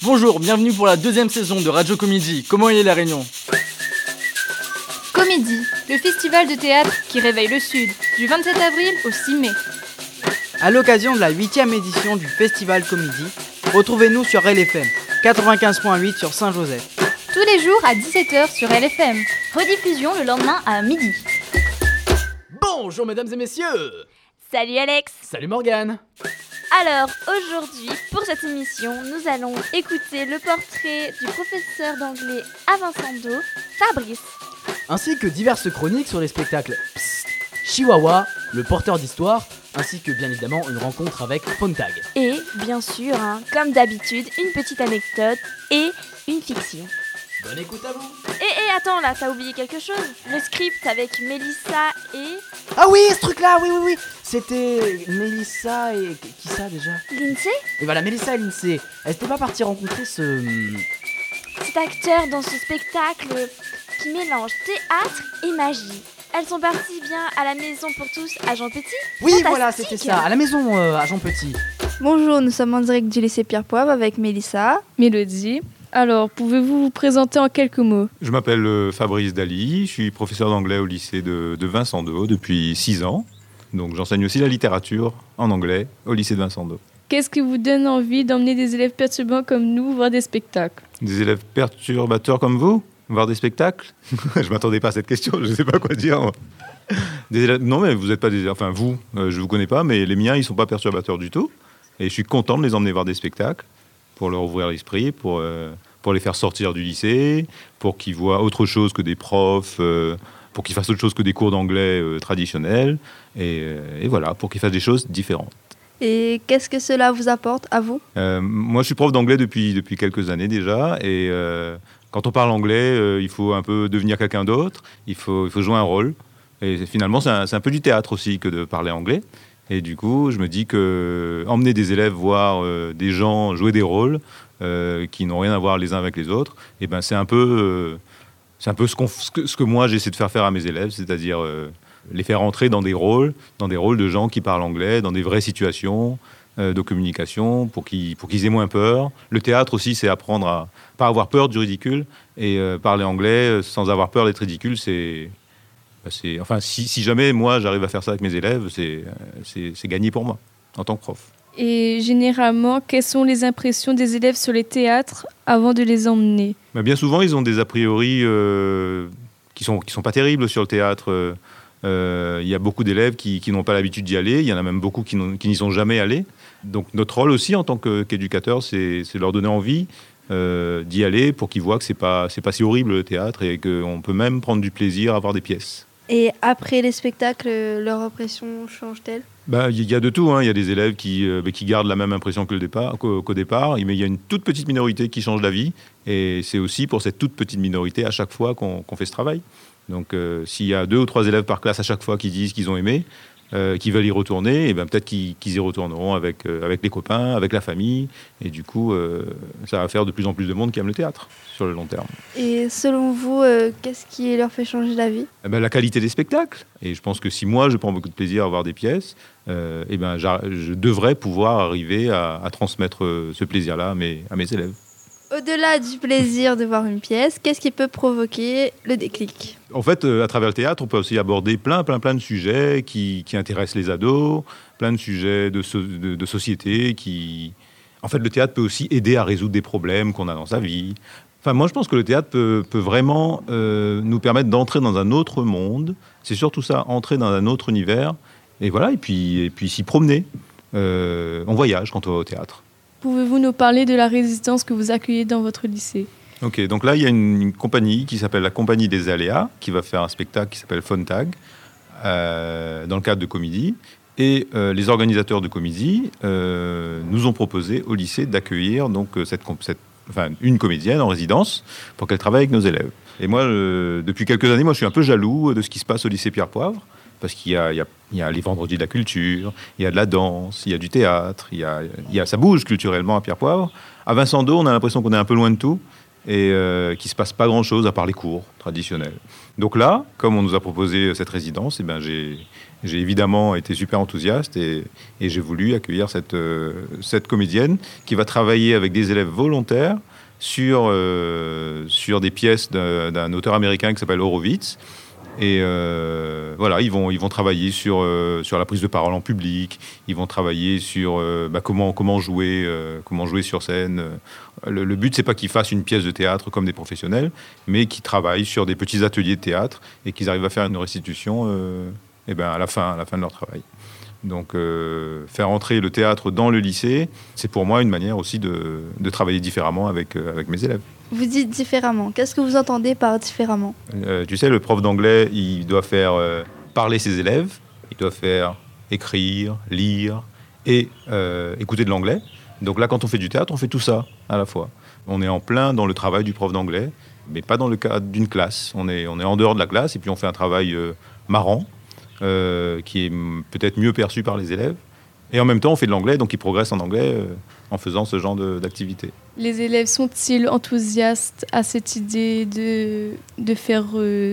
Bonjour, bienvenue pour la deuxième saison de Radio Comédie. Comment est la Réunion ? Comédie, le festival de théâtre qui réveille le Sud, du 27 avril au 6 mai. À l'occasion de la 8e édition du Festival Comédie, retrouvez-nous sur LFM 95.8 sur Saint-Joseph. Tous les jours à 17h sur LFM. Rediffusion le lendemain à midi. Bonjour mesdames et messieurs. Salut Alex. Salut Morgane. Alors aujourd'hui, pour cette émission, nous allons écouter le portrait du professeur d'anglais à Vincendo, Fabrice. Ainsi que diverses chroniques sur les spectacles Psst, Chihuahua, le porteur d'histoire, ainsi que bien évidemment une rencontre avec Fontag. Et bien sûr, comme d'habitude, une petite anecdote et une fiction. Bonne écoute à vous. Et attends, là, t'as oublié quelque chose. Le script avec Mélissa et... Ah oui, ce truc-là, oui. C'était Mélissa et... Qui ça déjà ? Lindsay ? Et voilà, Mélissa et Lindsay. Elles n'étaient pas parties rencontrer Cet acteur dans ce spectacle qui mélange théâtre et magie. Elles sont parties bien à la maison pour tous à Jean Petit. Oui, Fantastique. voilà, c'était ça, à la maison à Jean Petit. Bonjour, nous sommes en direct du lycée Pierre Poivre avec Mélissa. Mélodie. Alors, pouvez-vous vous présenter en quelques mots ? Je m'appelle Fabrice Dali, je suis professeur d'anglais au lycée de Vincendo depuis 6 ans. Donc j'enseigne aussi la littérature en anglais au lycée de Vincendo. Qu'est-ce qui vous donne envie d'emmener des élèves perturbants comme nous voir des spectacles ? Des élèves perturbateurs comme vous ? Voir des spectacles ? Je ne m'attendais pas à cette question, je ne sais pas quoi dire. Moi. Des élèves... Non, mais vous n'êtes pas des... Enfin, vous, je ne vous connais pas, mais les miens, ils ne sont pas perturbateurs du tout. Et je suis content de les emmener voir des spectacles pour leur ouvrir l'esprit, pour les faire sortir du lycée, pour qu'ils voient autre chose que des profs, pour qu'ils fassent autre chose que des cours d'anglais traditionnels, et voilà, pour qu'ils fassent des choses différentes. Et qu'est-ce que cela vous apporte à vous ? Moi, je suis prof d'anglais depuis quelques années déjà, et quand on parle anglais, il faut un peu devenir quelqu'un d'autre, il faut jouer un rôle, et finalement, c'est un peu du théâtre aussi que de parler anglais. Et du coup, je me dis que emmener des élèves voir des gens jouer des rôles qui n'ont rien à voir les uns avec les autres, et ben c'est un peu ce que moi j'essaie de faire à mes élèves, c'est-à-dire les faire entrer dans des rôles de gens qui parlent anglais, dans des vraies situations de communication, pour qu'ils aient moins peur. Le théâtre aussi, c'est apprendre à pas avoir peur du ridicule, et parler anglais sans avoir peur d'être ridicule, enfin, si jamais moi j'arrive à faire ça avec mes élèves, c'est gagné pour moi en tant que prof. Et généralement, quelles sont les impressions des élèves sur les théâtres avant de les emmener ? Bien souvent, ils ont des a priori qui sont pas terribles sur le théâtre. Il y a beaucoup d'élèves qui n'ont pas l'habitude d'y aller. Il y en a même beaucoup qui n'y sont jamais allés. Donc notre rôle aussi en tant qu'éducateur, c'est leur donner envie d'y aller pour qu'ils voient que c'est pas si horrible le théâtre, et qu'on peut même prendre du plaisir à voir des pièces. Et après les spectacles, leur impression change-t-elle ? Il y a de tout, hein. Il y a des élèves qui gardent la même impression qu'au départ, mais il y a une toute petite minorité qui change d'avis, et c'est aussi pour cette toute petite minorité à chaque fois qu'on fait ce travail. Donc s'il y a 2 ou 3 élèves par classe à chaque fois qui disent qu'ils ont aimé, qui veulent y retourner, et peut-être qu'ils y retourneront avec les copains, avec la famille, et du coup ça va faire de plus en plus de monde qui aime le théâtre sur le long terme. Et selon vous, qu'est-ce qui leur fait changer d'avis ? La qualité des spectacles, et je pense que si moi je prends beaucoup de plaisir à voir des pièces, je devrais pouvoir arriver à transmettre ce plaisir-là à mes élèves. Au-delà du plaisir de voir une pièce, qu'est-ce qui peut provoquer le déclic ? En fait, à travers le théâtre, on peut aussi aborder plein de sujets qui intéressent les ados, plein de sujets de société En fait, le théâtre peut aussi aider à résoudre des problèmes qu'on a dans sa vie. Enfin, moi, je pense que le théâtre peut vraiment nous permettre d'entrer dans un autre monde. C'est surtout ça, entrer dans un autre univers. Et voilà, et puis s'y promener. On voyage quand on va au théâtre. Pouvez-vous nous parler de la résistance que vous accueillez dans votre lycée ? Ok, donc là, il y a une compagnie qui s'appelle la Compagnie des Aléas, qui va faire un spectacle qui s'appelle Fontag, dans le cadre de comédie. Et les organisateurs de comédie nous ont proposé au lycée d'accueillir donc une comédienne en résidence pour qu'elle travaille avec nos élèves. Et moi, depuis quelques années, je suis un peu jaloux de ce qui se passe au lycée Pierre Poivre, parce qu'il y a les vendredis de la culture, il y a de la danse, il y a du théâtre, ça bouge culturellement à Pierre Poivre. À Vincendo, on a l'impression qu'on est un peu loin de tout. et qu'il ne se passe pas grand-chose à part les cours traditionnels. Donc là, comme on nous a proposé cette résidence, eh ben j'ai évidemment été super enthousiaste et j'ai voulu accueillir cette comédienne qui va travailler avec des élèves volontaires sur des pièces d'un auteur américain qui s'appelle Horowitz. Et voilà, ils vont travailler sur la prise de parole en public, ils vont travailler sur comment jouer sur scène. Le but, c'est pas qu'ils fassent une pièce de théâtre comme des professionnels, mais qu'ils travaillent sur des petits ateliers de théâtre et qu'ils arrivent à faire une restitution à la fin de leur travail. Donc faire entrer le théâtre dans le lycée, c'est pour moi une manière aussi de travailler différemment avec mes élèves. Vous dites différemment. Qu'est-ce que vous entendez par différemment ? Tu sais, le prof d'anglais, il doit faire parler ses élèves, il doit faire écrire, lire et écouter de l'anglais. Donc là, quand on fait du théâtre, on fait tout ça à la fois. On est en plein dans le travail du prof d'anglais, mais pas dans le cadre d'une classe. On est en dehors de la classe et puis on fait un travail marrant, qui est peut-être mieux perçu par les élèves. Et en même temps, on fait de l'anglais, donc ils progressent en anglais en faisant ce genre d'activité. Les élèves sont-ils enthousiastes à cette idée de faire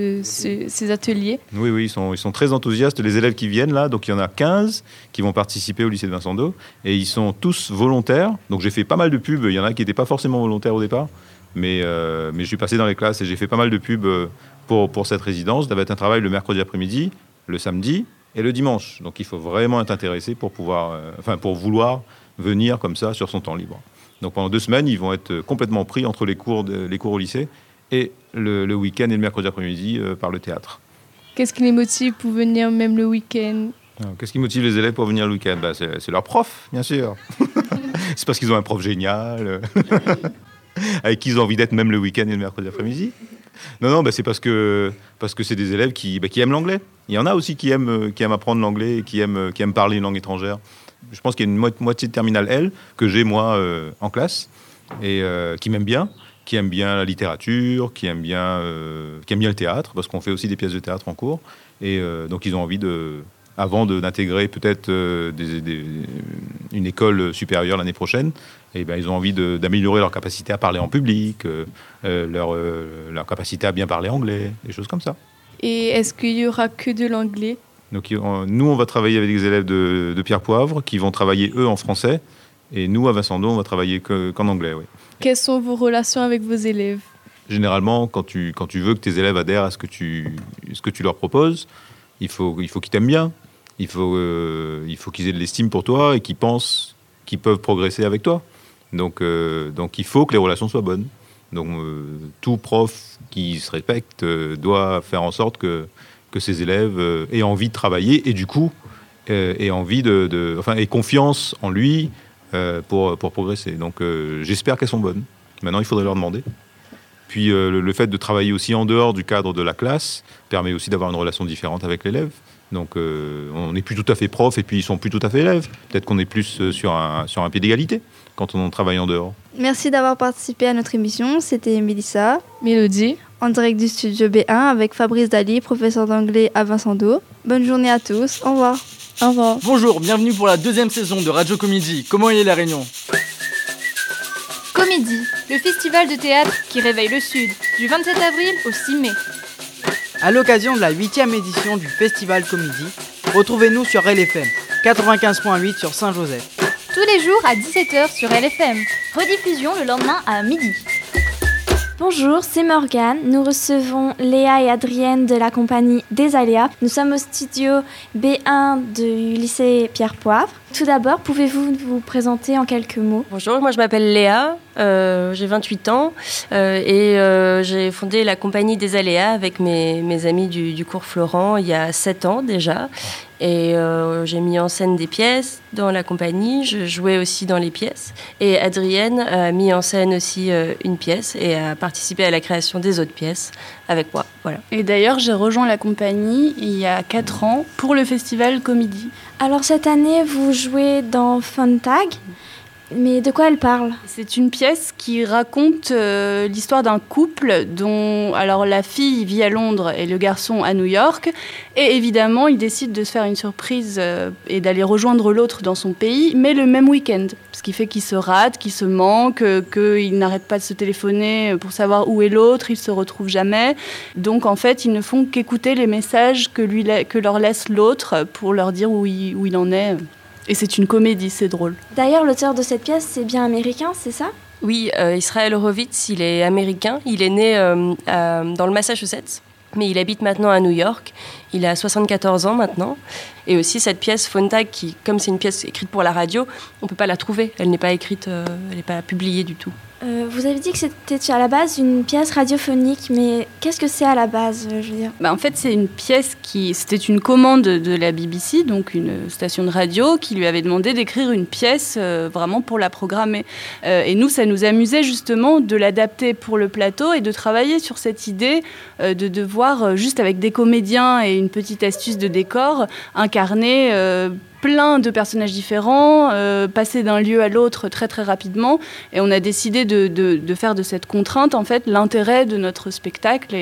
ces ateliers ? Oui, ils sont très enthousiastes. Les élèves qui viennent là, donc il y en a 15 qui vont participer au lycée de Vincent d'O, et ils sont tous volontaires. Donc j'ai fait pas mal de pubs. Il y en a qui n'étaient pas forcément volontaires au départ, mais je suis passé dans les classes et j'ai fait pas mal de pubs pour cette résidence. Ça va être un travail le mercredi après-midi, le samedi et le dimanche. Donc il faut vraiment être intéressé pour vouloir venir comme ça sur son temps libre. Donc pendant 2 semaines, ils vont être complètement pris entre les cours au lycée et le week-end et le mercredi après-midi par le théâtre. Qu'est-ce qui les motive pour venir même le week-end ? Alors, qu'est-ce qui motive les élèves pour venir le week-end ? C'est leur prof, bien sûr. C'est parce qu'ils ont un prof génial, avec qui ils ont envie d'être même le week-end et le mercredi après-midi. Non, c'est parce que c'est des élèves qui aiment l'anglais. Il y en a aussi qui aiment apprendre l'anglais et qui aiment parler une langue étrangère. Je pense qu'il y a une moitié de terminale L que j'ai moi en classe et qui m'aiment bien, qui aiment bien la littérature, qui aiment bien le théâtre, parce qu'on fait aussi des pièces de théâtre en cours. Et donc ils ont envie avant d'intégrer peut-être une école supérieure l'année prochaine, et ils ont envie d'améliorer leur capacité à parler en public, leur capacité à bien parler anglais, des choses comme ça. Et est-ce qu'il y aura que de l'anglais ? Donc nous, on va travailler avec des élèves de Pierre Poivre qui vont travailler, eux, en français. Et nous, à Vincent d'O, on va travailler qu'en anglais, oui. Quelles sont vos relations avec vos élèves ? Généralement, quand tu veux que tes élèves adhèrent à ce que tu leur proposes, il faut qu'ils t'aiment bien. Il faut qu'ils aient de l'estime pour toi et qu'ils pensent qu'ils peuvent progresser avec toi. Donc il faut que les relations soient bonnes. Donc tout prof qui se respecte doit faire en sorte que ses élèves aient envie de travailler et du coup aient envie aient confiance en lui pour progresser. Donc j'espère qu'elles sont bonnes. Maintenant, il faudrait leur demander. Puis le fait de travailler aussi en dehors du cadre de la classe permet aussi d'avoir une relation différente avec l'élève. Donc on n'est plus tout à fait prof et puis ils sont plus tout à fait élèves. Peut-être qu'on est plus sur un pied d'égalité quand on travaille en dehors. Merci d'avoir participé à notre émission. C'était Mélissa, Mélodie, en direct du studio B1 avec Fabrice Dali, professeur d'anglais à Vincent d'O. Bonne journée à tous. Au revoir. au revoir. Bonjour, bienvenue pour la 2e saison de Radio Comédie. Comment est la Réunion ? Comédie, le festival de théâtre qui réveille le Sud, du 27 avril au 6 mai. À l'occasion de la 8e édition du Festival Comédie, retrouvez-nous sur LFM 95.8 sur Saint-Joseph. Tous les jours à 17h sur LFM. Rediffusion le lendemain à midi. Bonjour, c'est Morgane. Nous recevons Léa et Adrienne de la compagnie des Aléas. Nous sommes au studio B1 du lycée Pierre Poivre. Tout d'abord, pouvez-vous vous présenter en quelques mots ? Bonjour, moi je m'appelle Léa, j'ai 28 ans et j'ai fondé la compagnie des Aléas avec mes amis du cours Florent il y a 7 ans déjà. Et j'ai mis en scène des pièces dans la compagnie, je jouais aussi dans les pièces. Et Adrienne a mis en scène aussi une pièce et a participé à la création des autres pièces avec moi. Voilà. Et d'ailleurs, j'ai rejoint la compagnie il y a 4 ans pour le festival Comédie. Alors cette année, vous jouez dans Fun Tag. Mais de quoi elle parle ? C'est une pièce qui raconte l'histoire d'un couple dont alors la fille vit à Londres et le garçon à New York. Et évidemment, ils décident de se faire une surprise et d'aller rejoindre l'autre dans son pays, mais le même week-end. Ce qui fait qu'ils se ratent, qu'ils se manquent, qu'ils n'arrêtent pas de se téléphoner pour savoir où est l'autre, ils se retrouvent jamais. Donc en fait, ils ne font qu'écouter les messages que leur laisse l'autre pour leur dire où il en est. Et c'est une comédie, c'est drôle. D'ailleurs, l'auteur de cette pièce, c'est bien américain, c'est ça ? Oui, Israël Horovitz, il est américain. Il est né dans le Massachusetts, mais il habite maintenant à New York. Il a 74 ans maintenant. Et aussi cette pièce Fontag, qui, comme c'est une pièce écrite pour la radio, on ne peut pas la trouver. Elle n'est pas écrite, elle n'est pas publiée du tout. Vous avez dit que c'était à la base une pièce radiophonique, mais qu'est-ce que c'est à la base, je veux dire ? En fait, c'est une pièce c'était une commande de la BBC, donc une station de radio, qui lui avait demandé d'écrire une pièce vraiment pour la programmer. Et nous, ça nous amusait justement de l'adapter pour le plateau et de travailler sur cette idée de devoir, juste avec des comédiens et une petite astuce de décor, incarner plein de personnages différents, passer d'un lieu à l'autre très très rapidement, et on a décidé de faire de cette contrainte en fait l'intérêt de notre spectacle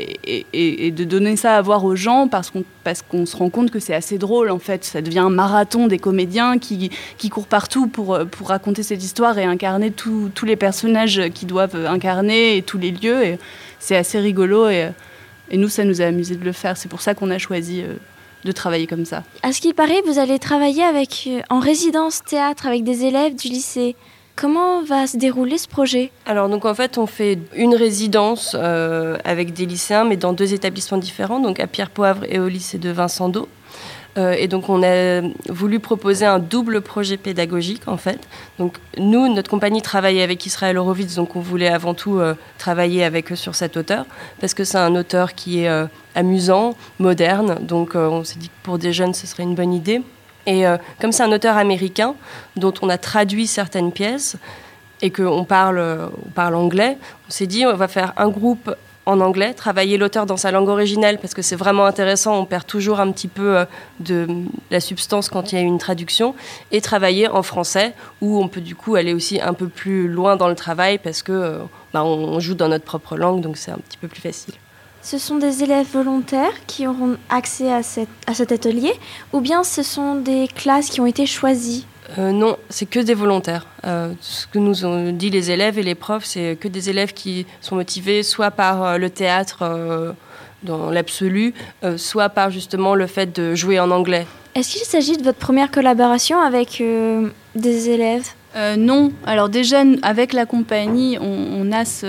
et de donner ça à voir aux gens parce qu'on se rend compte que c'est assez drôle en fait. Ça devient un marathon des comédiens qui courent partout pour raconter cette histoire et incarner tous les personnages qu'ils doivent incarner et tous les lieux, et c'est assez rigolo et nous ça nous a amusé de le faire. C'est pour ça qu'on a choisi de travailler comme ça. À ce qu'il paraît, vous allez travailler en résidence théâtre avec des élèves du lycée. Comment va se dérouler ce projet ? Alors donc en fait on fait une résidence avec des lycéens mais dans 2 établissements différents, donc à Pierre-Poivre et au lycée de Vincent d'Aux. Et donc on a voulu proposer un double projet pédagogique en fait. Donc nous, notre compagnie travaille avec Israël Horovitz, donc on voulait avant tout travailler avec eux sur cet auteur parce que c'est un auteur qui est amusant, moderne, donc on s'est dit que pour des jeunes ce serait une bonne idée. Et comme c'est un auteur américain dont on a traduit certaines pièces et qu'on parle anglais, on s'est dit on va faire un groupe en anglais, travailler l'auteur dans sa langue originelle parce que c'est vraiment intéressant, on perd toujours un petit peu de la substance quand il y a une traduction, et travailler en français où on peut du coup aller aussi un peu plus loin dans le travail parce que on joue dans notre propre langue, donc c'est un petit peu plus facile. Ce sont des élèves volontaires qui auront accès à cet atelier, ou bien ce sont des classes qui ont été choisies ? Non, c'est que des volontaires. Ce que nous ont dit les élèves et les profs, c'est que des élèves qui sont motivés soit par le théâtre dans l'absolu, soit par justement le fait de jouer en anglais. Est-ce qu'il s'agit de votre première collaboration avec des élèves ? Non. Alors déjà, avec la compagnie, on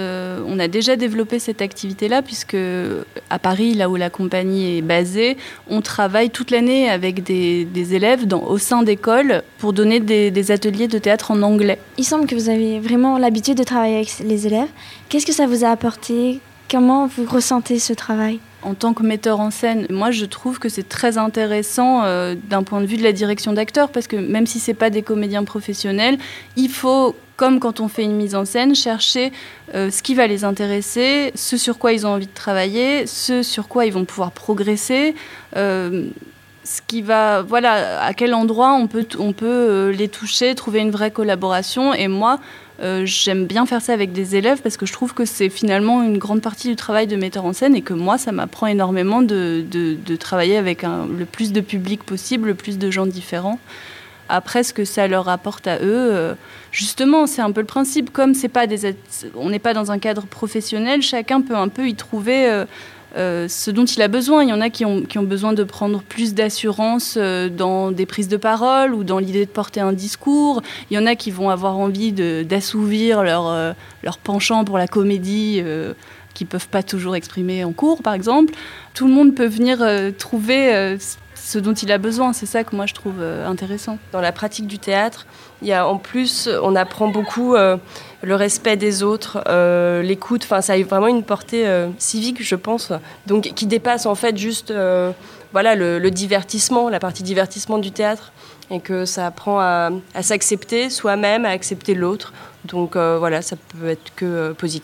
a déjà développé cette activité-là, puisque à Paris, là où la compagnie est basée, on travaille toute l'année avec des élèves au sein d'écoles pour donner des ateliers de théâtre en anglais. Il semble que vous avez vraiment l'habitude de travailler avec les élèves. Qu'est-ce que ça vous a apporté ? Comment vous ressentez ce travail ? En tant que metteur en scène, moi je trouve que c'est très intéressant d'un point de vue de la direction d'acteurs, parce que même si ce n'est pas des comédiens professionnels, il faut, comme quand on fait une mise en scène, chercher ce qui va les intéresser, ce sur quoi ils ont envie de travailler, ce sur quoi ils vont pouvoir progresser, ce qui va, voilà, à quel endroit on peut les toucher, trouver une vraie collaboration. Et moi, j'aime bien faire ça avec des élèves parce que je trouve que c'est finalement une grande partie du travail de metteur en scène et que moi, ça m'apprend énormément de travailler avec le plus de public possible, le plus de gens différents. Après, ce que ça leur apporte à eux, justement, c'est un peu le principe. Comme on n'est pas dans un cadre professionnel, chacun peut un peu y trouver ce dont il a besoin. Il y en a qui ont besoin de prendre plus d'assurance dans des prises de parole ou dans l'idée de porter un discours. Il y en a qui vont avoir envie d'assouvir leur penchant pour la comédie qu'ils ne peuvent pas toujours exprimer en cours, par exemple. Tout le monde peut venir trouver ce dont il a besoin. C'est ça que moi, je trouve intéressant. Dans la pratique du théâtre, en plus, on apprend beaucoup le respect des autres, l'écoute. Enfin, ça a vraiment une portée civique, je pense, donc qui dépasse en fait juste le divertissement, la partie divertissement du théâtre, et que ça apprend à s'accepter soi-même, à accepter l'autre. Donc ça peut être que positif.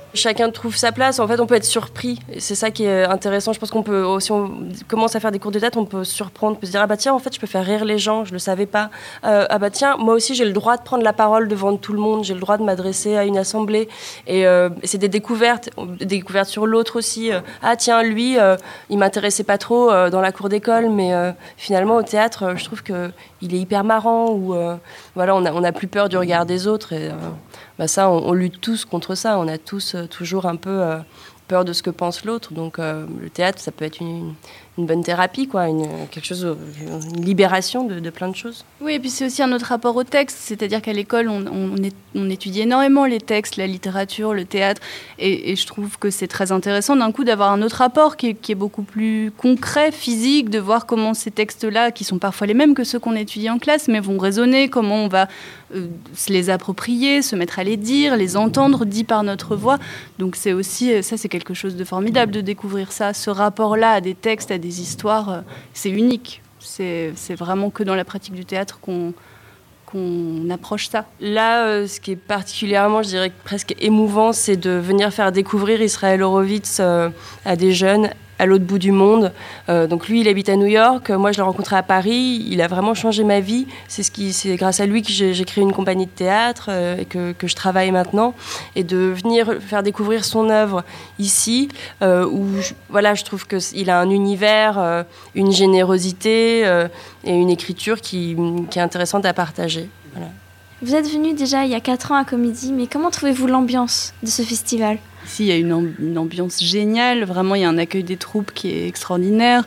Chacun trouve sa place. En fait, on peut être surpris. Et c'est ça qui est intéressant. Je pense qu'on peut, si on commence à faire des cours de théâtre, on peut se surprendre, on peut se dire, ah bah tiens, en fait, je peux faire rire les gens, je le savais pas. Ah bah tiens, moi aussi, j'ai le droit de prendre la parole devant tout le monde, j'ai le droit de m'adresser à une assemblée. Et c'est des découvertes sur l'autre aussi. Ah tiens, lui, il m'intéressait pas trop dans la cour d'école, mais finalement, au théâtre, je trouve qu'il est hyper marrant, ou voilà, on a plus peur du regard des autres. Et, ça, on lutte tous contre ça. On a tous toujours un peu peur de ce que pense l'autre. Donc le théâtre, ça peut être une bonne thérapie, quoi, une libération de plein de choses. Oui, et puis c'est aussi un autre rapport au texte. C'est-à-dire qu'à l'école, on étudie énormément les textes, la littérature, le théâtre. Et je trouve que c'est très intéressant d'un coup d'avoir un autre rapport qui est beaucoup plus concret, physique, de voir comment ces textes-là, qui sont parfois les mêmes que ceux qu'on étudie en classe, mais vont résonner, comment on va se les approprier, se mettre à les dire, les entendre dit par notre voix. Donc c'est aussi, ça c'est quelque chose de formidable de découvrir ça, ce rapport-là à des textes, à des histoires, c'est unique. C'est vraiment que dans la pratique du théâtre qu'on approche ça. Là, ce qui est particulièrement, je dirais presque émouvant, c'est de venir faire découvrir Israël Horovitz à des jeunes à l'autre bout du monde. Donc lui, il habite à New York. Moi, je l'ai rencontré à Paris. Il a vraiment changé ma vie. C'est grâce à lui que j'ai créé une compagnie de théâtre et que je travaille maintenant. Et de venir faire découvrir son œuvre ici, où je trouve qu'il a un univers, une générosité et une écriture qui est intéressante à partager. Voilà. Vous êtes venu déjà il y a 4 ans à Comédie, mais comment trouvez-vous l'ambiance de ce festival ? Ici, il y a une ambiance géniale. Vraiment, il y a un accueil des troupes qui est extraordinaire.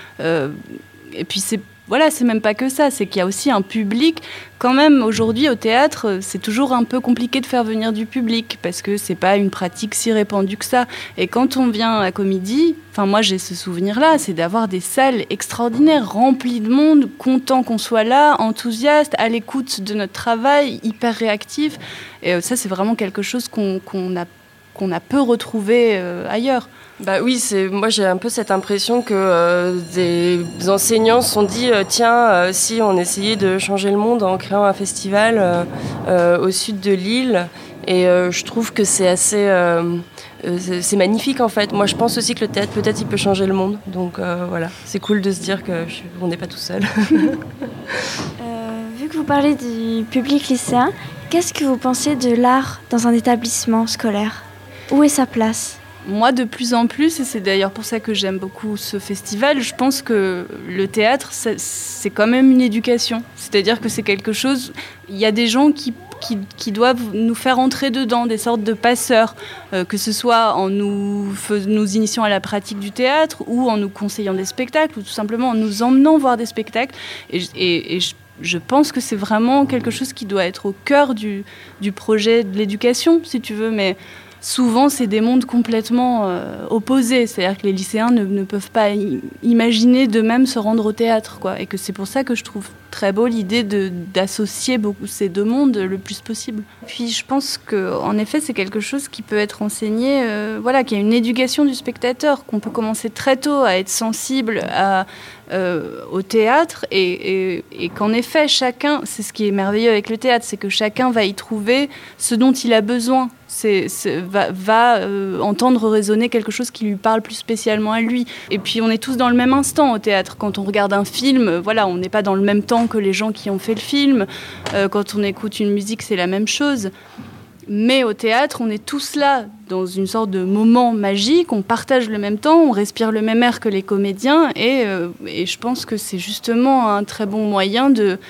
Et puis, c'est même pas que ça. C'est qu'il y a aussi un public. Quand même, aujourd'hui, au théâtre, c'est toujours un peu compliqué de faire venir du public parce que c'est pas une pratique si répandue que ça. Et quand on vient à Comédie, moi, j'ai ce souvenir-là, c'est d'avoir des salles extraordinaires, remplies de monde, contents qu'on soit là, enthousiastes, à l'écoute de notre travail, hyper réactifs. Et ça, c'est vraiment quelque chose qu'on a peu retrouvé ailleurs. Bah oui, moi j'ai un peu cette impression que des enseignants se sont dit si on essayait de changer le monde en créant un festival au sud de l'île, et je trouve que c'est assez c'est magnifique en fait. Moi je pense aussi que le théâtre peut-être il peut changer le monde, donc voilà, c'est cool de se dire qu'on n'est pas tout seul. Vu que vous parlez du public lycéen, qu'est-ce que vous pensez de l'art dans un établissement scolaire ? Où est sa place ? Moi, de plus en plus, et c'est d'ailleurs pour ça que j'aime beaucoup ce festival, je pense que le théâtre, c'est quand même une éducation. C'est-à-dire que c'est quelque chose... Il y a des gens qui doivent nous faire entrer dedans, des sortes de passeurs, que ce soit en nous initiant à la pratique du théâtre, ou en nous conseillant des spectacles, ou tout simplement en nous emmenant voir des spectacles. Et je pense que c'est vraiment quelque chose qui doit être au cœur du projet de l'éducation, si tu veux, mais... Souvent, c'est des mondes complètement opposés. C'est-à-dire que les lycéens ne peuvent pas imaginer d'eux-mêmes se rendre au théâtre, quoi. Et que c'est pour ça que je trouve très beau l'idée d'associer ces deux mondes le plus possible. Puis je pense qu'en effet, c'est quelque chose qui peut être enseigné, qu'il y a une éducation du spectateur, qu'on peut commencer très tôt à être sensible au théâtre et qu'en effet, chacun, c'est ce qui est merveilleux avec le théâtre, c'est que chacun va y trouver ce dont il a besoin. Va entendre résonner quelque chose qui lui parle plus spécialement à lui. Et puis on est tous dans le même instant au théâtre. Quand on regarde un film, on n'est pas dans le même temps que les gens qui ont fait le film. Quand on écoute une musique, c'est la même chose. Mais au théâtre, on est tous là dans une sorte de moment magique, on partage le même temps, on respire le même air que les comédiens, et je pense que c'est justement un très bon moyen de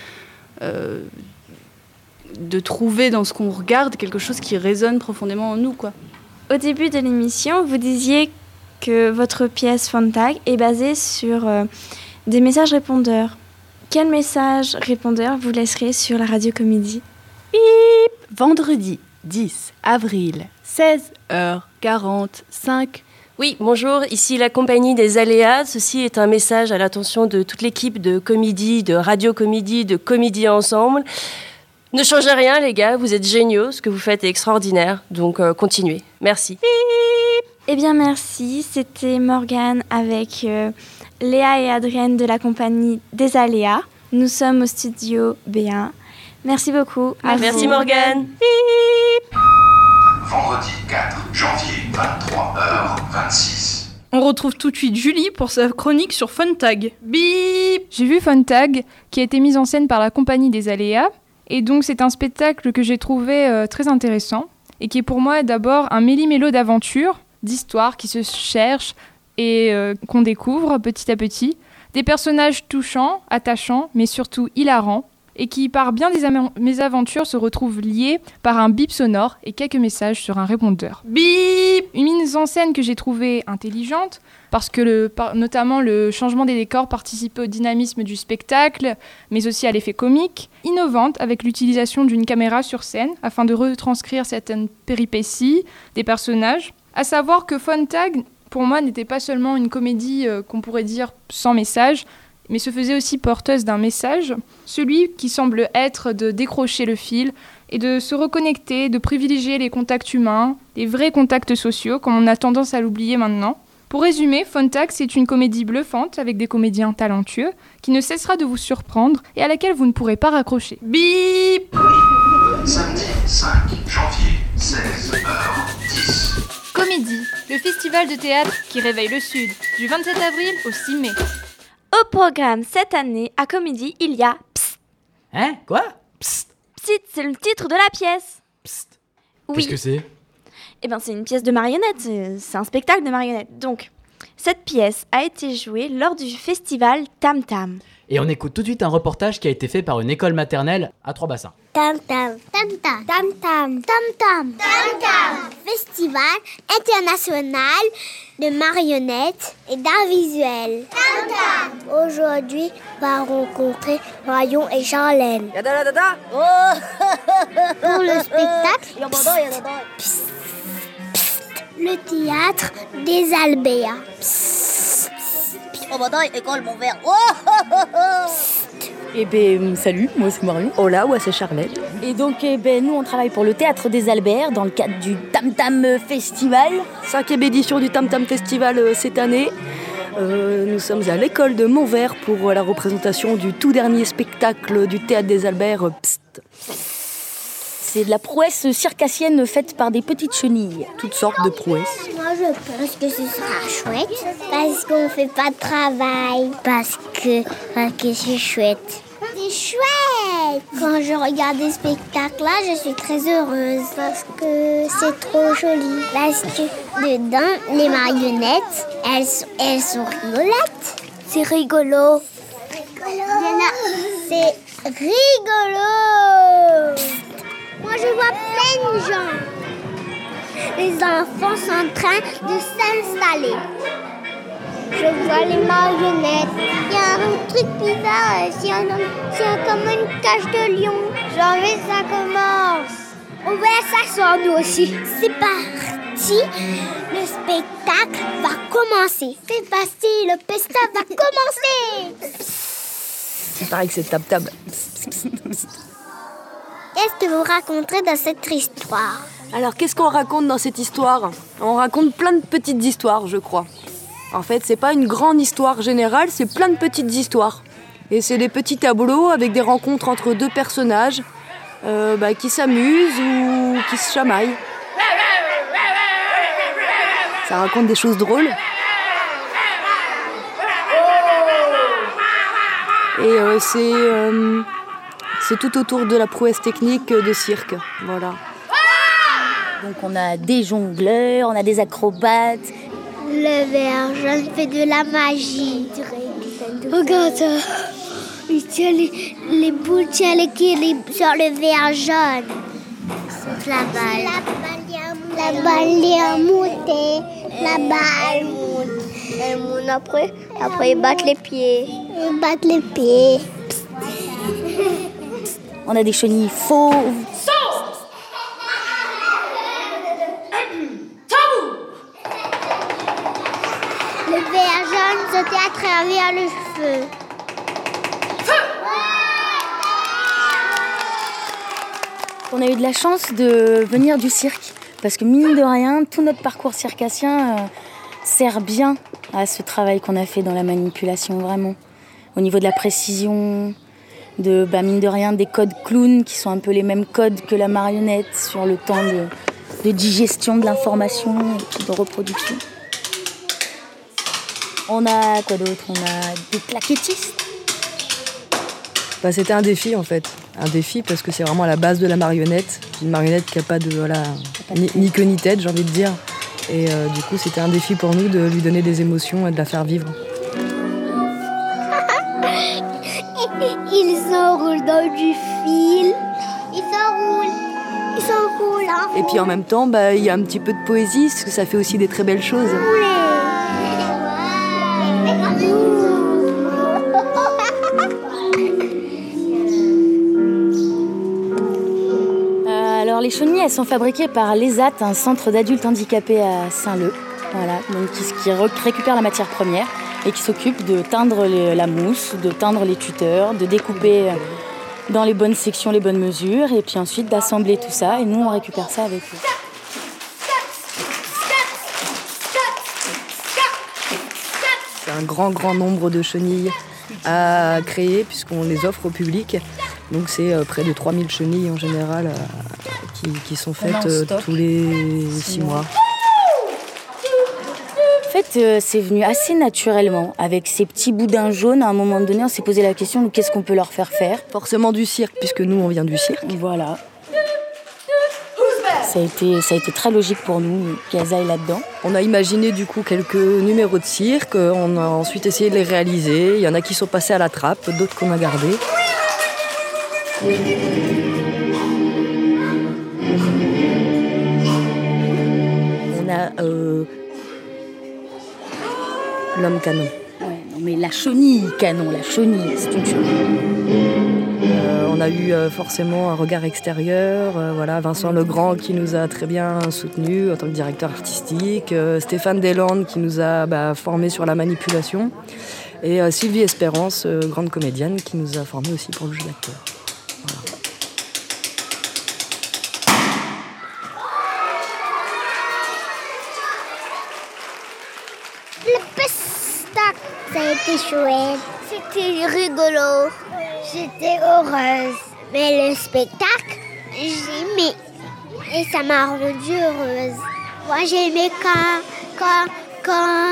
trouver dans ce qu'on regarde quelque chose qui résonne profondément en nous, quoi. Au début de l'émission, vous disiez que votre pièce Fontag est basée sur des messages répondeurs. Quel message répondeur vous laisserez sur la radio Comédie ? Bip ! Vendredi 10 avril, 16h45. Oui, bonjour, ici la compagnie des Aléas. Ceci est un message à l'attention de toute l'équipe de Comédie, de Radio Comédie, de Comédie Ensemble. Ne changez rien, les gars, vous êtes géniaux, ce que vous faites est extraordinaire, donc continuez. Merci. Eh bien, merci. C'était Morgane avec Léa et Adrienne de la compagnie des Aléas. Nous sommes au studio B1. Merci beaucoup. Merci Morgane. vendredi 4 janvier, 23h26. On retrouve tout de suite Julie pour sa chronique sur Funtag. Bip! J'ai vu Funtag, qui a été mise en scène par la Compagnie des Aléas. Et donc c'est un spectacle que j'ai trouvé très intéressant. Et qui est pour moi d'abord un méli-mélo d'aventures, d'histoires qui se cherchent et qu'on découvre petit à petit. Des personnages touchants, attachants, mais surtout hilarants. Et qui, par bien des mésaventures, se retrouvent liés par un bip sonore et quelques messages sur un répondeur. Bip! Une mise en scène que j'ai trouvée intelligente, parce que notamment le changement des décors participait au dynamisme du spectacle, mais aussi à l'effet comique. Innovante, avec l'utilisation d'une caméra sur scène, afin de retranscrire certaines péripéties des personnages. À savoir que Funtag, pour moi, n'était pas seulement une comédie qu'on pourrait dire sans message, mais se faisait aussi porteuse d'un message, celui qui semble être de décrocher le fil et de se reconnecter, de privilégier les contacts humains, les vrais contacts sociaux, comme on a tendance à l'oublier maintenant. Pour résumer, Funtag, c'est une comédie bluffante avec des comédiens talentueux, qui ne cessera de vous surprendre et à laquelle vous ne pourrez pas raccrocher. Bip! Samedi 5 janvier, 16h10. Comédie, le festival de théâtre qui réveille le Sud, du 27 avril au 6 mai. Au programme cette année, à Comédie, il y a Psst. Hein? Quoi? Psst. Psst, c'est le titre de la pièce. Psst. Oui. Qu'est-ce que c'est? Eh bien, c'est une pièce de marionnettes. C'est un spectacle de marionnettes. Donc, cette pièce a été jouée lors du festival Tam Tam. Et on écoute tout de suite un reportage qui a été fait par une école maternelle à Trois-Bassins. Tam Tam, Tam Tam, Tam Tam, Tam Tam, Tam Tam. Festival international de marionnettes et d'art visuel. Tam Tam. Aujourd'hui, on va rencontrer Marion et Charlène. Pour le spectacle, le théâtre des Albéas. École mon verre. Eh ben salut, moi c'est Marion. Hola, moi c'est Charlène. Et donc nous on travaille pour le Théâtre des Albert dans le cadre du Tam Tam Festival. 5e édition du Tam Tam Festival cette année. Nous sommes à l'école de Montvert pour la représentation du tout dernier spectacle du Théâtre des Albert. Psst. C'est de la prouesse circassienne faite par des petites chenilles. Toutes sortes de prouesses. Moi, je pense que ce sera chouette. Parce qu'on fait pas de travail. Parce que c'est chouette. C'est chouette! Quand je regarde des spectacles-là, je suis très heureuse. Parce que c'est trop joli. Parce que dedans, les marionnettes, elles sont rigolotes. C'est rigolo. C'est rigolo! Moi, je vois plein de gens. Les enfants sont en train de s'installer. Je vois les marionnettes. Il y a un truc bizarre. C'est comme une cage de lion. J'ai envie que ça commence. On va s'asseoir nous aussi. C'est parti. Le spectacle va commencer. C'est parti. Le spectacle va commencer. C'est pareil que c'est Tam-Tam. Qu'est-ce que vous raconterez dans cette histoire? Alors, qu'est-ce qu'on raconte dans cette histoire? On raconte plein de petites histoires, je crois. En fait, c'est pas une grande histoire générale, c'est plein de petites histoires. Et c'est des petits tableaux avec des rencontres entre deux personnages qui s'amusent ou qui se chamaillent. Ça raconte des choses drôles. Et c'est tout autour de la prouesse technique de cirque, voilà. Donc on a des jongleurs, on a des acrobates. Le ver jaune fait de la magie. Regarde ça. Il tient les boules, tient l'équilibre sur le ver jaune. C'est la balle. La balle est montée. La balle monte. Elle monte après ils battent les pieds. Ils battent les pieds. On a des chenilles fauves. Le ver jaune sautait à travers le feu. On a eu de la chance de venir du cirque. Parce que mine de rien, tout notre parcours circassien sert bien à ce travail qu'on a fait dans la manipulation, vraiment. Au niveau de la précision, mine de rien, des codes clown qui sont un peu les mêmes codes que la marionnette sur le temps de digestion de l'information et de reproduction. On a quoi d'autre? On a des claquettistes. C'était un défi en fait. Un défi parce que c'est vraiment à la base de la marionnette. Une marionnette qui n'a pas de ni queue ni tête, j'ai envie de dire. Et du coup, c'était un défi pour nous de lui donner des émotions et de la faire vivre. Ils s'enroulent dans du fil. Ils s'enroulent. Et puis en même temps, il y a un petit peu de poésie, parce que ça fait aussi des très belles choses. Alors les chenilles, elles sont fabriquées par l'ESAT, un centre d'adultes handicapés à Saint-Leu. Voilà, donc qui récupère la matière première et qui s'occupe de teindre la mousse, de teindre les tuteurs, de découper dans les bonnes sections les bonnes mesures et puis ensuite d'assembler tout ça et nous on récupère ça avec eux. C'est un grand nombre de chenilles à créer puisqu'on les offre au public. Donc c'est près de 3000 chenilles en général qui sont faites tous les 6 mois. En fait, c'est venu assez naturellement. Avec ces petits boudins jaunes, à un moment donné, on s'est posé la question de qu'est-ce qu'on peut leur faire faire. Forcément du cirque, puisque nous, on vient du cirque. Voilà. Ça a été très logique pour nous qu'elles aillent là-dedans. On a imaginé du coup quelques numéros de cirque. On a ensuite essayé de les réaliser. Il y en a qui sont passés à la trappe, d'autres qu'on a gardés. On a l'homme canon. Ouais, non mais la chenille canon, c'est une chenille. On a eu forcément un regard extérieur. Vincent Legrand qui nous a très bien soutenus en tant que directeur artistique. Stéphane Deslandes qui nous a formés sur la manipulation. Et Sylvie Espérance, grande comédienne, qui nous a formés aussi pour le jeu d'acteur. Voilà. Le pestac, ça a été chouette. C'était rigolo. J'étais heureuse. Mais le spectacle, j'aimais. Et ça m'a rendue heureuse. Moi, j'aimais quand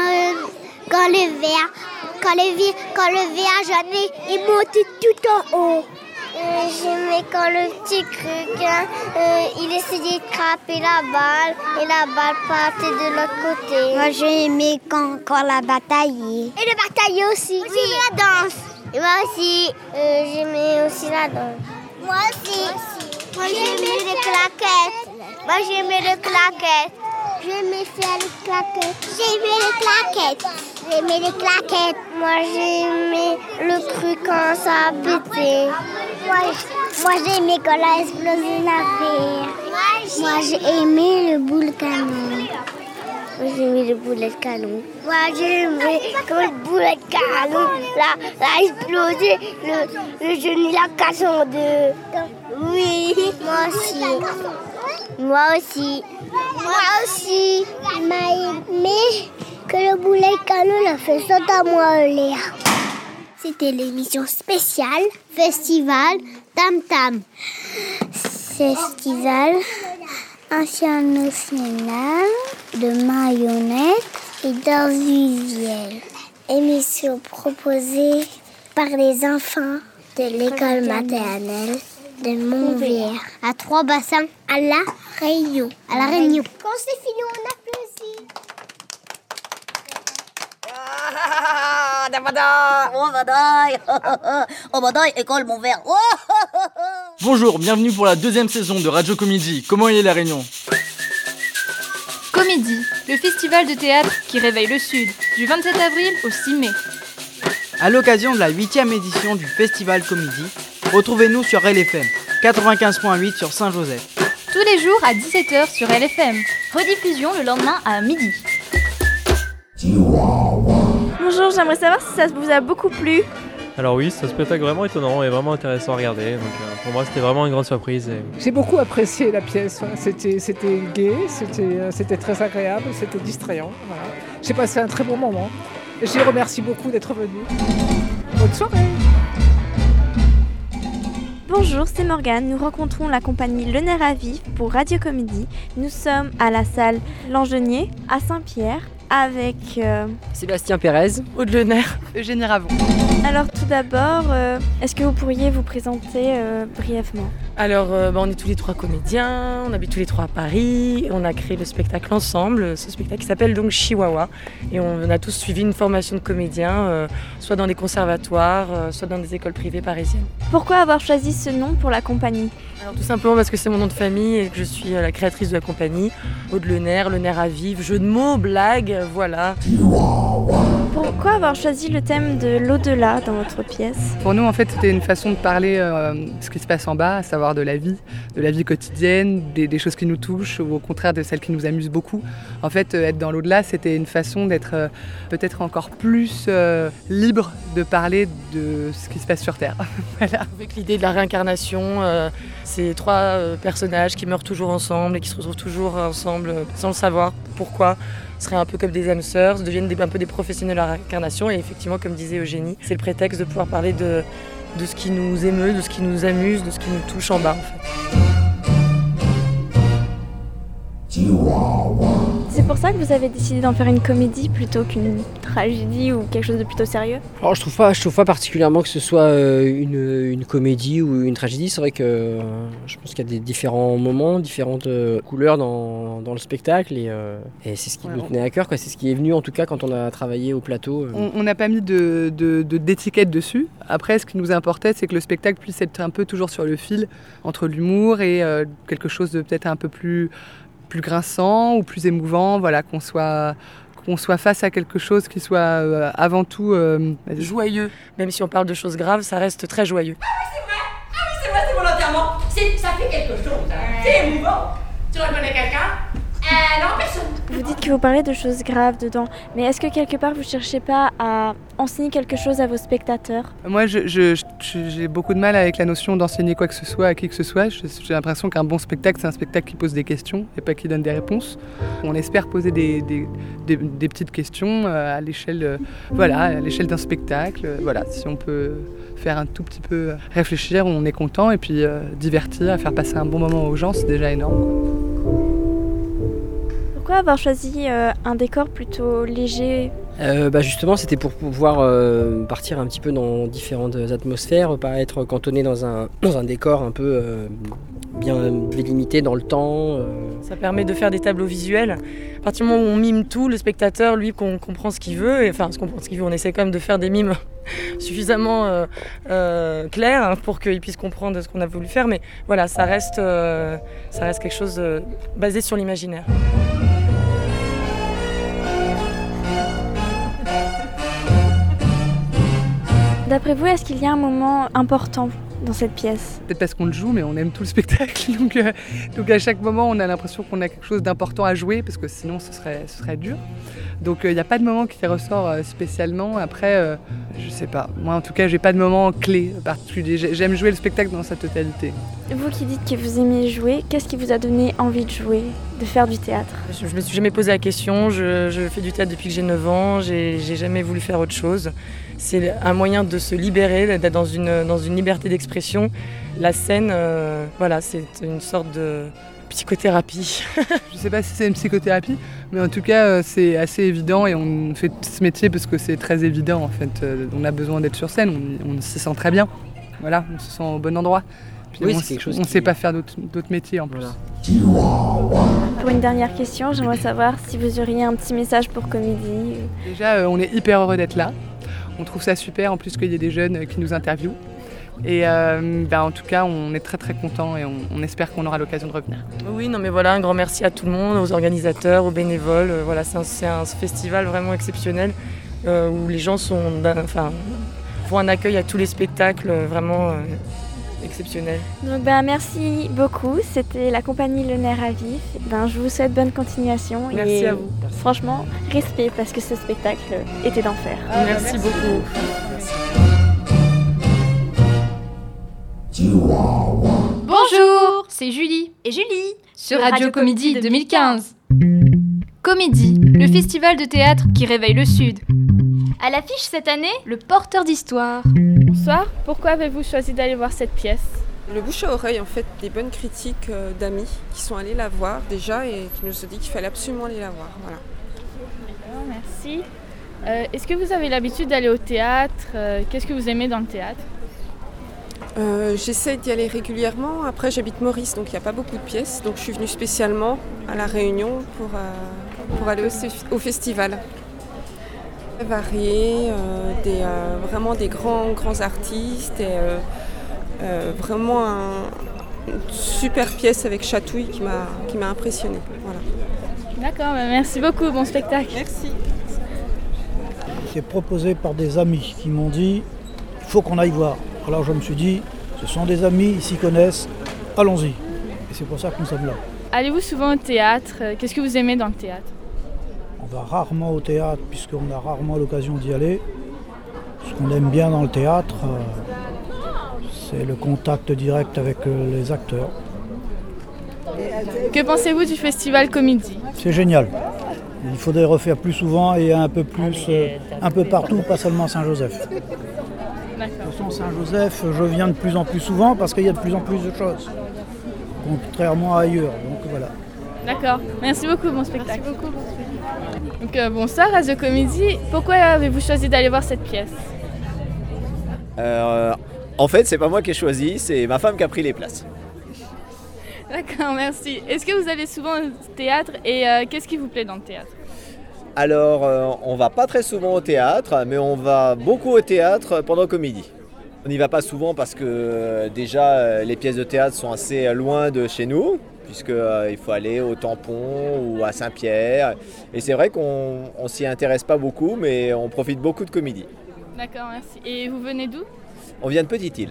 le verre jaune, il montait tout en haut. J'aimais quand le petit truc, il essayait de frapper la balle et la balle partait de l'autre côté. Moi, j'aimais quand la bataille. Et le bataille aussi. Moi, j'aimais la danse. Et moi aussi, j'aimais aussi la danse. Moi aussi. Moi, j'aimais les claquettes. Moi, j'aimais les claquettes. J'aimais faire les claquettes. J'aimais les claquettes. Moi, j'aimais le truc quand ça a pété. Moi, j'aimais quand elle a explosé l'affaire. Moi, j'ai aimé le boule canon. Moi, j'ai aimé le boulet de canon. Moi, j'ai aimé quand le boulet de canon a explosé, le genou l'a cassé en deux. Oui, moi aussi. Moi aussi. Il m'a aimé que le boulet de canon l'a fait sauter à moi en l'air. C'était l'émission spéciale Festival Tam Tam. Festival international de marionnettes et d'arts visuels. Émission proposée par les enfants de l'école maternelle de Montvière à Trois-Bassins à La Réunion. Quand c'est fini, on applaudit. École Montvière. Bonjour, bienvenue pour la 2e saison de Radio Comédie. Comment est la Réunion? Comédie, le festival de théâtre qui réveille le Sud, du 27 avril au 6 mai. À l'occasion de la 8e édition du Festival Comédie, retrouvez-nous sur LFM 95.8 sur Saint-Joseph. Tous les jours à 17h sur LFM. Rediffusion le lendemain à midi. Bonjour, j'aimerais savoir si ça vous a beaucoup plu. Alors oui, c'est un spectacle vraiment étonnant et vraiment intéressant à regarder. Donc pour moi, c'était vraiment une grande surprise. J'ai beaucoup apprécié la pièce. C'était gai, c'était très agréable, c'était distrayant. Voilà. J'ai passé un très bon moment. Et je les remercie beaucoup d'être venus. Bonne soirée. Bonjour, c'est Morgane. Nous rencontrons la compagnie Le Nerf à Vif pour Radio Comédie. Nous sommes à la salle Langenier à Saint-Pierre avec Sébastien Pérez, Aude Le Nerf, Eugénie Ravon. Alors tout d'abord, est-ce que vous pourriez vous présenter brièvement ? Alors, on est tous les trois comédiens, on habite tous les trois à Paris, on a créé le spectacle ensemble, ce spectacle qui s'appelle donc Chihuahua, et on a tous suivi une formation de comédien, soit dans des conservatoires, soit dans des écoles privées parisiennes. Pourquoi avoir choisi ce nom pour la compagnie ? Alors tout simplement parce que c'est mon nom de famille et que je suis la créatrice de la compagnie, Aude Le Nerf à vif, jeu de mots, blague, voilà. Pourquoi avoir choisi le thème de l'au-delà dans votre pièce ? Pour nous, en fait, c'était une façon de parler de ce qui se passe en bas, à savoir de la vie quotidienne, des choses qui nous touchent, ou au contraire de celles qui nous amusent beaucoup. En fait, être dans l'au-delà, c'était une façon d'être peut-être encore plus libre de parler de ce qui se passe sur Terre. Voilà. Avec l'idée de la réincarnation, ces trois personnages qui meurent toujours ensemble et qui se retrouvent toujours ensemble sans le savoir pourquoi. Seraient un peu comme des âmes sœurs, deviennent un peu des professionnels de la réincarnation. Et effectivement, comme disait Eugénie, c'est le prétexte de pouvoir parler de ce qui nous émeut, de ce qui nous amuse, de ce qui nous touche en bas, en fait. C'est pour ça que vous avez décidé d'en faire une comédie plutôt qu'une tragédie ou quelque chose de plutôt sérieux ? Alors, je trouve pas particulièrement que ce soit une comédie ou une tragédie. C'est vrai que je pense qu'il y a des différents moments, différentes couleurs dans le spectacle et c'est ce qui nous tenait à cœur, quoi. C'est ce qui est venu en tout cas quand on a travaillé au plateau. On n'a pas mis d'étiquette dessus. Après, ce qui nous importait, c'est que le spectacle puisse être un peu toujours sur le fil entre l'humour et quelque chose de peut-être un peu plus grinçant ou plus émouvant, voilà, qu'on soit face à quelque chose qui soit avant tout joyeux. Même si on parle de choses graves, ça reste très joyeux. C'est vrai, c'est mon enterrement. Ça fait quelque chose, hein. C'est émouvant. Tu reconnais quelqu'un ? Non, personne. Vous dites que vous parlez de choses graves dedans, mais est-ce que quelque part vous cherchez pas à enseigner quelque chose à vos spectateurs ? Moi, j'ai beaucoup de mal avec la notion d'enseigner quoi que ce soit à qui que ce soit. J'ai l'impression qu'un bon spectacle, c'est un spectacle qui pose des questions et pas qui donne des réponses. On espère poser des petites questions à l'échelle d'un spectacle. Voilà, si on peut faire un tout petit peu réfléchir, on est content, et puis divertir, faire passer un bon moment aux gens, c'est déjà énorme, quoi. Pourquoi avoir choisi un décor plutôt léger ? Justement, c'était pour pouvoir partir un petit peu dans différentes atmosphères, pas être cantonné dans un décor un peu bien délimité dans le temps. Ça permet de faire des tableaux visuels. À partir du moment où on mime tout, le spectateur, lui, qu'on comprend ce qu'il veut, on essaie quand même de faire des mimes suffisamment clairs pour qu'il puisse comprendre ce qu'on a voulu faire, mais voilà, ça reste quelque chose basé sur l'imaginaire. D'après vous, est-ce qu'il y a un moment important dans cette pièce ? Peut-être parce qu'on le joue, mais on aime tout le spectacle. Donc à chaque moment, on a l'impression qu'on a quelque chose d'important à jouer, parce que sinon ce serait dur. Donc il n'y a pas de moment qui ressort spécialement. Après, je sais pas. Moi, en tout cas, j'ai pas de moment clé particulier. J'aime jouer le spectacle dans sa totalité. Vous qui dites que vous aimez jouer, qu'est-ce qui vous a donné envie de jouer, de faire du théâtre ? Je me suis jamais posé la question. Je fais du théâtre depuis que j'ai 9 ans. J'ai jamais voulu faire autre chose. C'est un moyen de se libérer, d'être dans une liberté d'expression. La scène, c'est une sorte de psychothérapie. Je sais pas si c'est une psychothérapie, mais en tout cas, c'est assez évident, et on fait ce métier parce que c'est très évident, en fait. On a besoin d'être sur scène, on se sent très bien. Voilà, on se sent au bon endroit. Puis oui, c'est quelque chose on ne sait pas faire d'autres métiers en plus. Voilà. Pour une dernière question, j'aimerais savoir si vous auriez un petit message pour Comédie. Déjà, on est hyper heureux d'être là. On trouve ça super, en plus qu'il y ait des jeunes qui nous interviewent. Et en tout cas, on est très très contents, et on espère qu'on aura l'occasion de revenir. Oui, non mais voilà, un grand merci à tout le monde, aux organisateurs, aux bénévoles. Voilà, c'est un festival vraiment exceptionnel où les gens font un accueil à tous les spectacles vraiment exceptionnel. Donc merci beaucoup, c'était la compagnie Le Nerf à Vif. Je vous souhaite bonne continuation. Merci à vous. Franchement, respect, parce que ce spectacle était d'enfer. Merci beaucoup. Bonjour, c'est Julie et Julie sur Radio Comédie 2015. Comédie, le festival de théâtre qui réveille le Sud. À l'affiche cette année, le porteur d'histoire. Bonsoir, pourquoi avez-vous choisi d'aller voir cette pièce ? Le bouche à oreille, en fait, des bonnes critiques d'amis qui sont allés la voir déjà et qui nous ont dit qu'il fallait absolument aller la voir. Voilà. Merci. Est-ce que vous avez l'habitude d'aller au théâtre? Qu'est-ce que vous aimez dans le théâtre? J'essaie d'y aller régulièrement. Après, j'habite Maurice, donc il n'y a pas beaucoup de pièces. Donc je suis venue spécialement à La Réunion pour aller au festival. Varié, vraiment des grands artistes et vraiment une super pièce avec Chatouille qui m'a impressionnée. Voilà. D'accord, merci beaucoup, bon spectacle. Merci. C'est proposé par des amis qui m'ont dit il faut qu'on aille voir. Alors je me suis dit ce sont des amis, ils s'y connaissent, allons-y. Et c'est pour ça que nous sommes là. Allez-vous souvent au théâtre? Qu'est-ce que vous aimez dans le théâtre? On va rarement au théâtre puisqu'on a rarement l'occasion d'y aller. Ce qu'on aime bien dans le théâtre, c'est le contact direct avec les acteurs. Que pensez-vous du festival Comédie? C'est génial. Il faudrait refaire plus souvent et un peu partout, pas seulement à Saint-Joseph. De toute façon, Saint-Joseph, je viens de plus en plus souvent parce qu'il y a de plus en plus de choses, contrairement à ailleurs. Donc voilà. D'accord, merci beaucoup, bon spectacle. Merci beaucoup, bon spectacle. Donc bonsoir, Radio Comédie. Pourquoi avez-vous choisi d'aller voir cette pièce? En fait, c'est pas moi qui ai choisi, c'est ma femme qui a pris les places. D'accord, merci. Est-ce que vous allez souvent au théâtre et qu'est-ce qui vous plaît dans le théâtre? Alors, on va pas très souvent au théâtre, mais on va beaucoup au théâtre pendant Comédie. On n'y va pas souvent parce que déjà les pièces de théâtre sont assez loin de chez nous, puisqu'il faut aller au Tampon ou à Saint-Pierre. Et c'est vrai qu'on s'y intéresse pas beaucoup, mais on profite beaucoup de Comédie. D'accord, merci. Et vous venez d'où? On vient de Petite-Île.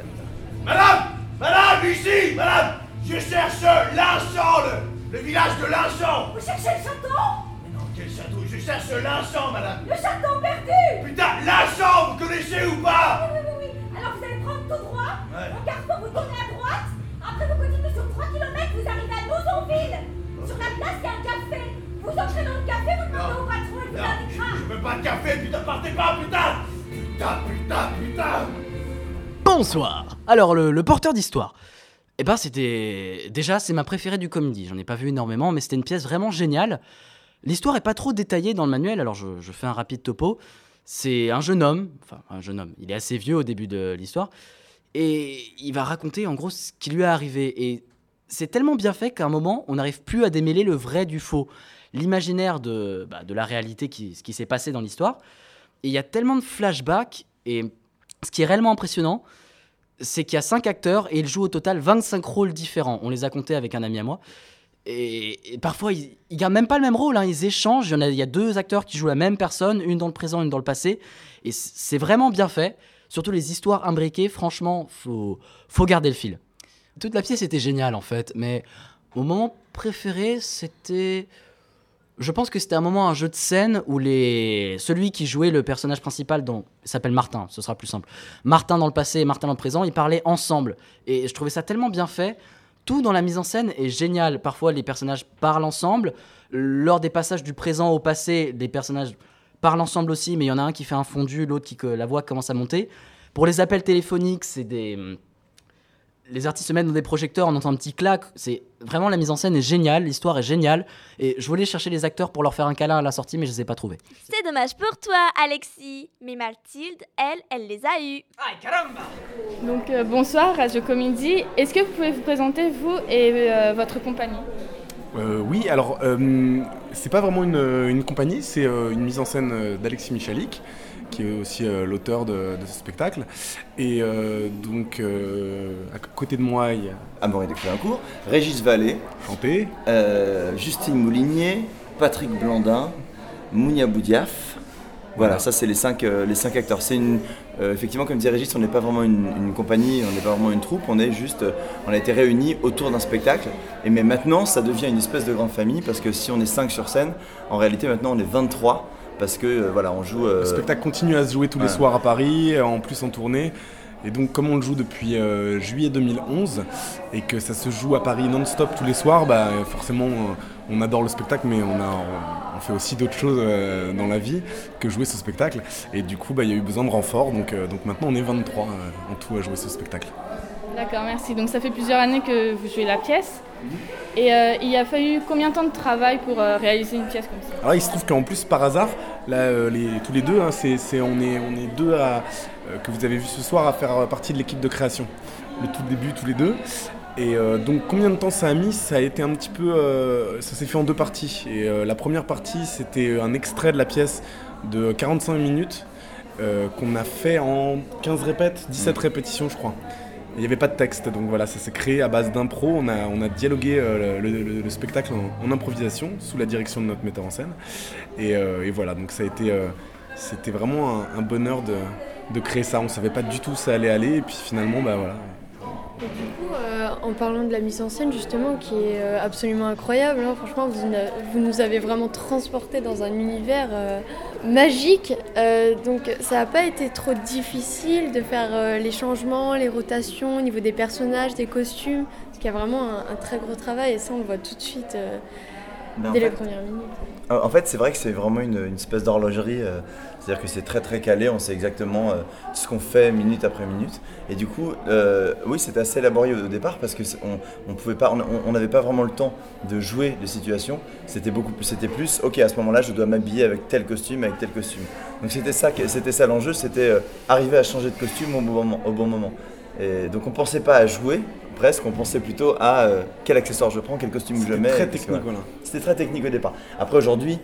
Madame, ici, madame, je cherche Linchamp, le village de Linchamp. Vous cherchez le château? Mais non, quel château? Je cherche Linchamp, madame. Le château perdu! Putain, Linchamp, vous connaissez ou pas? Oui. Alors vous allez prendre tout droit, Ouais. au carrefour vous tournez à droite, après vous continuez sur 3 km, vous arrivez à Nozonville. Sur la place, il y a un café. Vous entrez dans le café, vous demandez au patron et vous indiquera. Je veux pas de café, putain, partez pas, putain. Putain. Bonsoir. Alors le porteur d'histoire. Eh ben c'est ma préférée du Comédie. J'en ai pas vu énormément, mais c'était une pièce vraiment géniale. L'histoire est pas trop détaillée dans le manuel, alors je fais un rapide topo. C'est un jeune homme, il est assez vieux au début de l'histoire, et il va raconter en gros ce qui lui est arrivé. Et c'est tellement bien fait qu'à un moment, on n'arrive plus à démêler le vrai du faux, l'imaginaire de la réalité, ce qui s'est passé dans l'histoire. Et il y a tellement de flashbacks, et ce qui est réellement impressionnant, c'est qu'il y a 5 acteurs et ils jouent au total 25 rôles différents. On les a comptés avec un ami à moi. Et parfois, ils gardent même pas le même rôle, hein. Ils échangent. Il y a 2 acteurs qui jouent la même personne, une dans le présent, une dans le passé. Et c'est vraiment bien fait. Surtout les histoires imbriquées, franchement, faut garder le fil. Toute la pièce était géniale en fait, mais mon moment préféré, c'était... Je pense que c'était un jeu de scène où celui qui jouait le personnage principal s'appelle Martin, ce sera plus simple. Martin dans le passé et Martin dans le présent, ils parlaient ensemble. Et je trouvais ça tellement bien fait. Tout dans la mise en scène est génial. Parfois, les personnages parlent ensemble. Lors des passages du présent au passé, les personnages parlent ensemble aussi, mais il y en a un qui fait un fondu, l'autre la voix commence à monter. Pour les appels téléphoniques, les artistes se mettent dans des projecteurs, on entend un petit clac. C'est vraiment, la mise en scène est géniale, l'histoire est géniale. Et je voulais chercher les acteurs pour leur faire un câlin à la sortie, mais je les ai pas trouvés. C'est dommage pour toi, Alexis. Mais Mathilde, elle les a eus. Ay, caramba! Donc bonsoir, Radio Comédie. Est-ce que vous pouvez vous présenter, vous et votre compagnie? Oui, alors c'est pas vraiment une compagnie, c'est une mise en scène d'Alexis Michalik, qui est aussi l'auteur de ce spectacle. Et donc, à côté de moi, il y a Amaury de Créancourt, Régis Vallée, chanté, Justine Moulinier, Patrick Blandin, Mounia Boudiaf. Voilà, ça c'est les cinq acteurs. C'est effectivement, comme disait Régis, on n'est pas vraiment une compagnie, on n'est pas vraiment une troupe, on a été réunis autour d'un spectacle. Mais maintenant, ça devient une espèce de grande famille, parce que si on est 5 sur scène, en réalité maintenant on est 23. Parce que on joue... Le spectacle continue à se jouer tous les soirs à Paris, en plus en tournée. Et donc comme on le joue depuis juillet 2011 et que ça se joue à Paris non-stop tous les soirs, forcément on adore le spectacle, mais on fait aussi d'autres choses dans la vie que jouer ce spectacle. Et du coup il y a eu besoin de renfort, donc maintenant on est 23 en tout à jouer ce spectacle. D'accord, merci. Donc ça fait plusieurs années que vous jouez la pièce. Et il a fallu combien de temps de travail pour réaliser une pièce comme ça? Alors il se trouve qu'en plus par hasard, là, tous les deux, hein, on est deux que vous avez vu ce soir à faire partie de l'équipe de création. Le tout début, tous les deux. Et donc combien de temps ça a mis? Ça a été un petit peu... ça s'est fait en 2 parties. Et la première partie, c'était un extrait de la pièce de 45 minutes qu'on a fait en 15 répètes, 17 répétitions je crois. Il n'y avait pas de texte, donc voilà, ça s'est créé à base d'impro. On a dialogué le spectacle en improvisation, sous la direction de notre metteur en scène. Et voilà, donc ça a été, c'était vraiment un bonheur de créer ça. On ne savait pas du tout où ça allait aller, et puis finalement, bah voilà. Et du coup, en parlant de la mise en scène justement, qui est absolument incroyable, hein, franchement, vous nous avez vraiment transportés dans un univers magique. Donc ça n'a pas été trop difficile de faire les changements, les rotations au niveau des personnages, des costumes, parce qu'il y a vraiment un très gros travail, et ça on le voit tout de suite dès les premières minutes. En fait, c'est vrai que c'est vraiment une espèce d'horlogerie, c'est-à-dire que c'est très très calé, on sait exactement ce qu'on fait minute après minute. Et du coup, oui, c'était assez laborieux au départ parce on n'avait pas vraiment le temps de jouer de situations. C'était plus, ok, à ce moment-là, je dois m'habiller avec tel costume, avec tel costume. Donc c'était ça l'enjeu, c'était arriver à changer de costume au bon moment. Et donc on pensait pas à jouer. Presque, on pensait plutôt à quel accessoire je prends, quel costume je mets. C'était très technique, voilà. C'était très technique au départ. Après, aujourd'hui,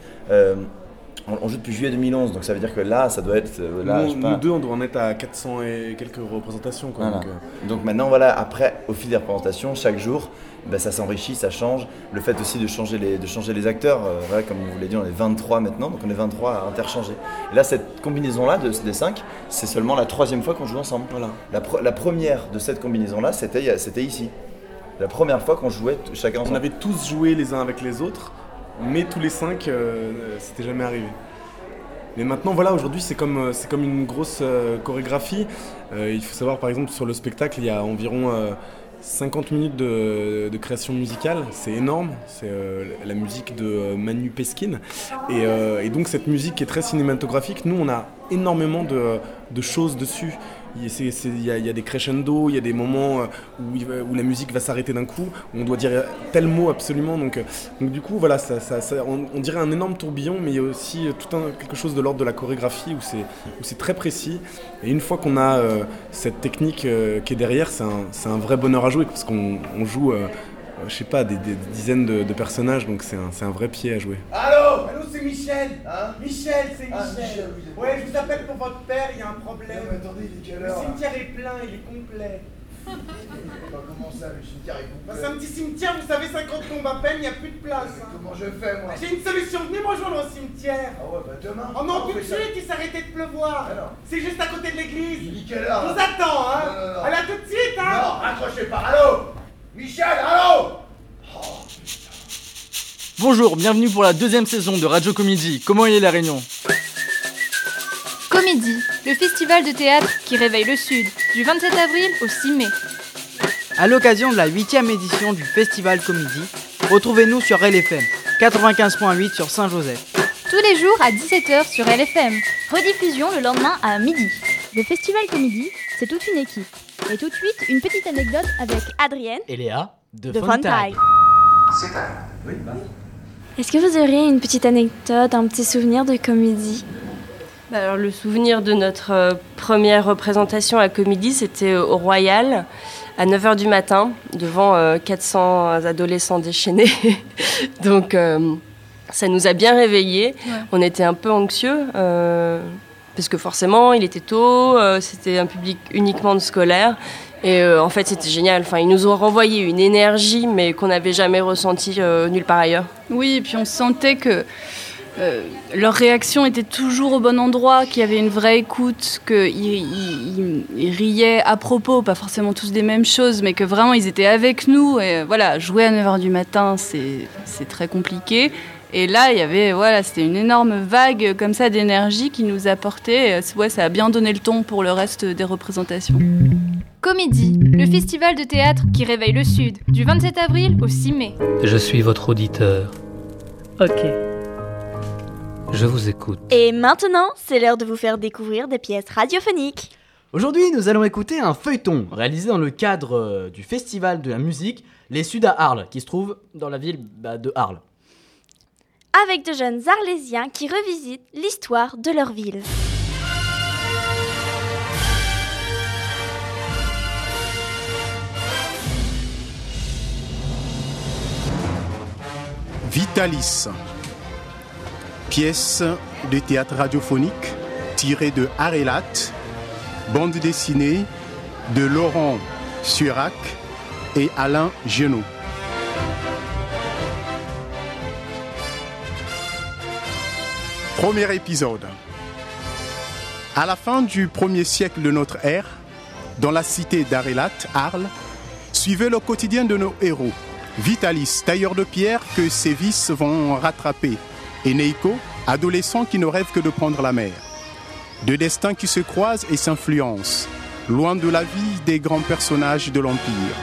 on joue depuis juillet 2011, donc ça veut dire que là, ça doit être... nous deux, on doit en être à 400 et quelques représentations. Quoi, voilà. Donc maintenant, voilà, après, au fil des représentations, chaque jour, ça s'enrichit, ça change. Le fait aussi de changer les acteurs, voilà, comme on vous l'a dit, on est 23 maintenant, donc on est 23 à interchanger. Et là, cette combinaison-là, des 5, c'est seulement la 3e fois qu'on joue ensemble. Voilà. La première de cette combinaison-là, c'était ici. La première fois qu'on jouait chacun ensemble. On avait tous joué les uns avec les autres, mais tous les 5, c'était jamais arrivé. Mais maintenant, voilà, aujourd'hui, c'est comme une grosse chorégraphie. Il faut savoir, par exemple, sur le spectacle, il y a environ 50 minutes de création musicale. C'est énorme. C'est la musique de Manu Peskin. Et donc, cette musique est très cinématographique. Nous, on a énormément de choses dessus. Il y a des crescendo, il y a des moments où la musique va s'arrêter d'un coup, où on doit dire tel mot absolument. Donc du coup, voilà, on dirait un énorme tourbillon, mais il y a aussi quelque chose de l'ordre de la chorégraphie où c'est très précis. Et une fois qu'on a cette technique qui est derrière, c'est un vrai bonheur à jouer, parce qu'on joue, je sais pas, des dizaines de personnages, donc c'est un vrai pied à jouer. Allô, c'est Michel. Hein? Michel, c'est Michel. Ouais, je vous appelle pour votre père, il y a un problème. Non, mais attendez, il est quelle heure? Le cimetière est plein, il est complet. Comment ça, le cimetière est complet? C'est un petit cimetière, vous savez, 50 tombes à peine, il n'y a plus de place. Comment je fais, moi? J'ai une solution, venez me rejoindre au cimetière. Ah ouais, demain. Oh non, tout de suite, il s'arrêtait de pleuvoir. C'est juste à côté de l'église. Il dit quelle heure? Je vous attends, hein. Non. Allez, à tout de suite, hein. Non, raccrochez pas. Allô? Michel, allô? Bonjour, bienvenue pour la 2e saison de Radio Comédie. Comment est la Réunion? Comédie, le festival de théâtre qui réveille le Sud, du 27 avril au 6 mai. À l'occasion de la 8e édition du Festival Comédie, retrouvez-nous sur LFM 95.8 sur Saint-Joseph. Tous les jours à 17h sur LFM. Rediffusion le lendemain à midi. Le Festival Comédie, c'est toute une équipe. Et tout de suite, une petite anecdote avec Adrienne et Léa de Fun Tag. C'est un... Oui, Est-ce que vous auriez une petite anecdote, un petit souvenir de comédie? Alors, le souvenir de notre première représentation à Comédie, c'était au Royal, à 9h du matin, devant 400 adolescents déchaînés. Donc, ça nous a bien réveillés. Ouais. On était un peu anxieux, parce que forcément, il était tôt, c'était un public uniquement de scolaires. Et en fait, c'était génial. Enfin, ils nous ont renvoyé une énergie, mais qu'on n'avait jamais ressentie nulle part ailleurs. Oui, et puis on sentait que leur réaction était toujours au bon endroit, qu'il y avait une vraie écoute, qu'ils riaient à propos, pas forcément tous des mêmes choses, mais que vraiment ils étaient avec nous. Et voilà, jouer à 9h du matin, c'est très compliqué. Et là, il y avait, voilà, c'était une énorme vague comme ça d'énergie qui nous apportait. Ouais, ça a bien donné le ton pour le reste des représentations. Comédie, le festival de théâtre qui réveille le Sud, du 27 avril au 6 mai. Je suis votre auditeur. Ok. Je vous écoute. Et maintenant, c'est l'heure de vous faire découvrir des pièces radiophoniques. Aujourd'hui, nous allons écouter un feuilleton réalisé dans le cadre du festival de la musique Les Suds à Arles, qui se trouve dans la ville de Arles. Avec de jeunes Arlésiens qui revisitent l'histoire de leur ville. Vitalis, pièce de théâtre radiophonique tirée de Arelat, bande dessinée de Laurent Surac et Alain Genot. Premier épisode. À la fin du 1er siècle de notre ère, dans la cité d'Arelat, Arles, suivez le quotidien de nos héros. Vitalis, tailleur de pierre que ses vices vont rattraper, et Neiko, adolescent qui ne rêve que de prendre la mer. Deux destins qui se croisent et s'influencent, loin de la vie des grands personnages de l'Empire.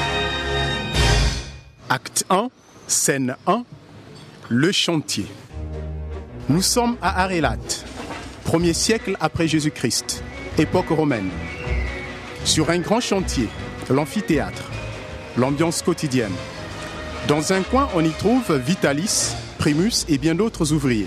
Acte 1, scène 1, le chantier. Nous sommes à Arelat, 1er siècle après Jésus-Christ, époque romaine. Sur un grand chantier, l'amphithéâtre, l'ambiance quotidienne. Dans un coin, on y trouve Vitalis, Primus et bien d'autres ouvriers.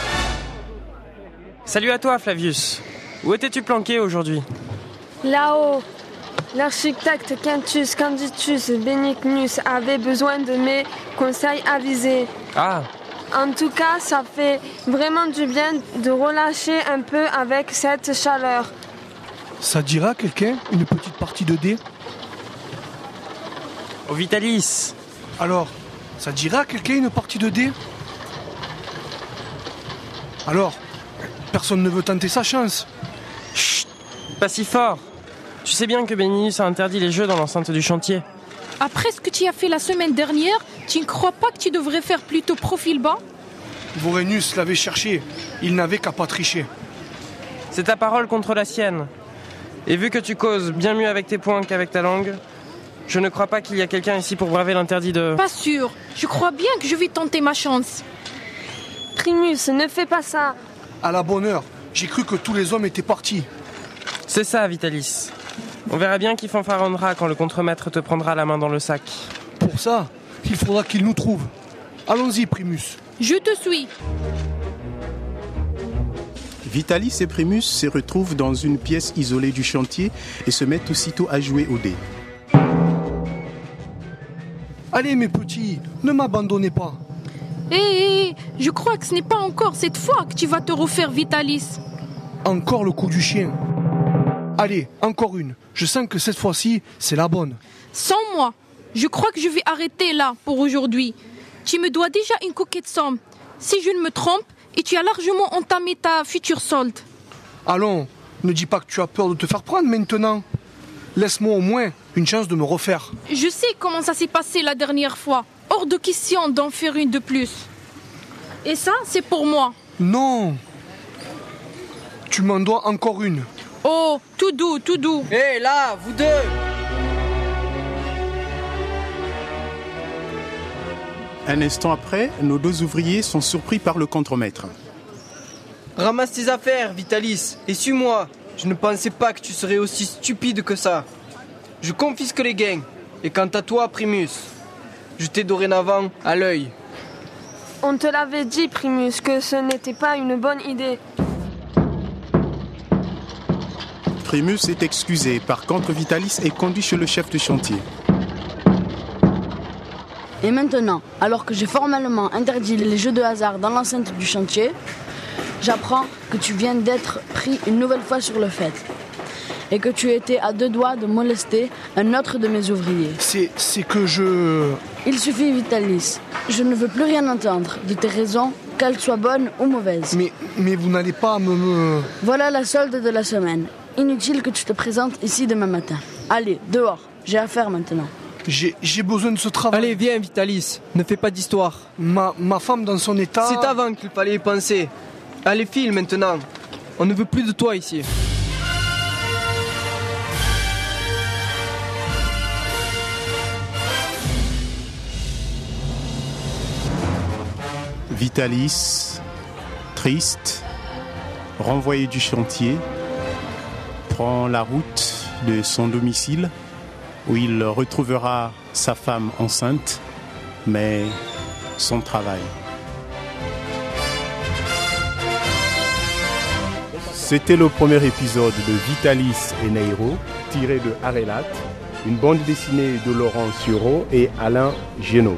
Salut à toi, Flavius. Où étais-tu planqué aujourd'hui? Là-haut, l'architecte Quintus Canditus Benignus avait besoin de mes conseils avisés. Ah. En tout cas, ça fait vraiment du bien de relâcher un peu avec cette chaleur. Ça dira quelqu'un une petite partie de dés? Oh, Vitalis. Alors, ça dira quelqu'un une partie de dés? Alors, personne ne veut tenter sa chance. Chut, pas si fort. Tu sais bien que Béninus a interdit les jeux dans l'enceinte du chantier. Après ce que tu as fait la semaine dernière, tu ne crois pas que tu devrais faire plutôt profil bas? Vorenus l'avait cherché, il n'avait qu'à pas tricher. C'est ta parole contre la sienne. Et vu que tu causes bien mieux avec tes poings qu'avec ta langue, je ne crois pas qu'il y a quelqu'un ici pour braver l'interdit de... Pas sûr, je crois bien que je vais tenter ma chance. Primus, ne fais pas ça. À la bonne heure, j'ai cru que tous les hommes étaient partis. C'est ça, Vitalis. On verra bien qui fanfaronnera quand le contremaître te prendra la main dans le sac. Pour ça, il faudra qu'il nous trouve. Allons-y, Primus. Je te suis. Vitalis et Primus se retrouvent dans une pièce isolée du chantier et se mettent aussitôt à jouer au dé. Allez, mes petits, ne m'abandonnez pas. Hé, je crois que ce n'est pas encore cette fois que tu vas te refaire, Vitalis. Encore le coup du chien. Allez, encore une. Je sens que cette fois-ci, c'est la bonne. Sans moi, je crois que je vais arrêter là pour aujourd'hui. Tu me dois déjà une coquette somme, si je ne me trompe, et tu as largement entamé ta future solde. Allons, ne dis pas que tu as peur de te faire prendre maintenant. Laisse-moi au moins une chance de me refaire. Je sais comment ça s'est passé la dernière fois. Hors de question d'en faire une de plus. Et ça, c'est pour moi. Non. Tu m'en dois encore une. Oh, tout doux, tout doux. Hé, là, vous deux! Un instant après, nos deux ouvriers sont surpris par le contremaître. Ramasse tes affaires, Vitalis, et suis-moi. Je ne pensais pas que tu serais aussi stupide que ça. Je confisque les gains. Et quant à toi, Primus, je t'ai dorénavant à l'œil. On te l'avait dit, Primus, que ce n'était pas une bonne idée. Primus est excusé. Par contre, Vitalis est conduit chez le chef de chantier. Et maintenant, alors que j'ai formellement interdit les jeux de hasard dans l'enceinte du chantier, j'apprends que tu viens d'être pris une nouvelle fois sur le fait. Et que tu étais à 2 doigts de molester un autre de mes ouvriers. C'est que je... Il suffit, Vitalis. Je ne veux plus rien entendre de tes raisons, qu'elles soient bonnes ou mauvaises. Mais vous n'allez pas me... Voilà la solde de la semaine. Inutile que tu te présentes ici demain matin. Allez, dehors. J'ai affaire maintenant. J'ai besoin de ce travail. Allez, viens, Vitalis. Ne fais pas d'histoire. Ma femme dans son état... C'est avant qu'il fallait y penser. Allez, file maintenant. On ne veut plus de toi ici. Vitalis, triste, renvoyé du chantier, prend la route de son domicile où il retrouvera sa femme enceinte, mais son travail. C'était le premier épisode de Vitalis et Neiro, tiré de Arelat, une bande dessinée de Laurent Sureau et Alain Génaud.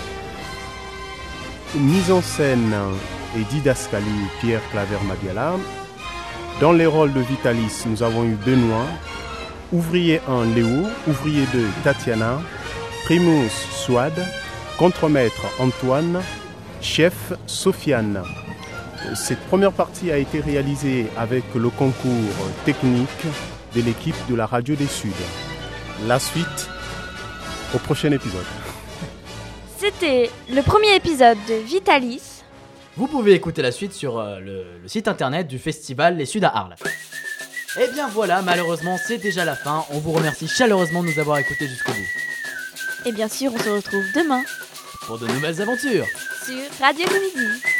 Mise en scène et didascalie Pierre Claver-Madiala. Dans les rôles de Vitalis, nous avons eu Benoît, ouvrier 1 Léo, ouvrier 2 Tatiana, Primus Souad, contremaître Antoine, chef Sofiane. Cette première partie a été réalisée avec le concours technique de l'équipe de la Radio des Suds. La suite au prochain épisode. C'était le premier épisode de Vitalis. Vous pouvez écouter la suite sur le site internet du festival Les Suds à Arles. Et bien voilà, malheureusement c'est déjà la fin. On vous remercie chaleureusement de nous avoir écoutés jusqu'au bout. Et bien sûr, on se retrouve demain pour de nouvelles aventures sur Radio Comédie.